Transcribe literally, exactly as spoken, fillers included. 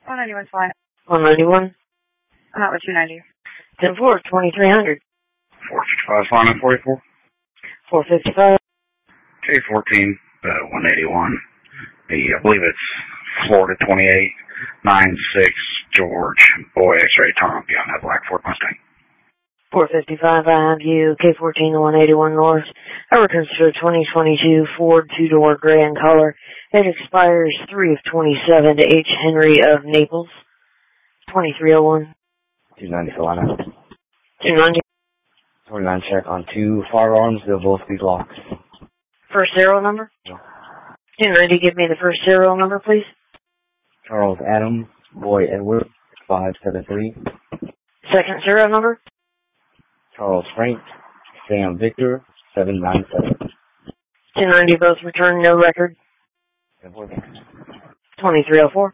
one ninety-one flight. one ninety-one. I'm out with two ninety. ten four, twenty-three hundred. four fifty-five, flying in forty-four. four fifty-five. K fourteen, uh, one eighty-one. The, I believe it's Florida twenty-eight, nine six, George, Boy X-ray Tom, on that black Ford Mustang. four fifty-five, I have you, K fourteen to one eighty-one North. I returns to a twenty twenty-two Ford two-door gray in color. It expires three of twenty-seven to H. Henry of Naples. twenty-three oh one. two ninety Solana. two ninety. twenty-nine check on two firearms. They'll both be locked. First serial number? Yeah. two ninety, give me the first serial number, please. Charles Adams, Boy Edward, five seven three. Second serial number? Charles Frank, Sam Victor, seven nine seven. two ninety, both return, no record. twenty-three oh four.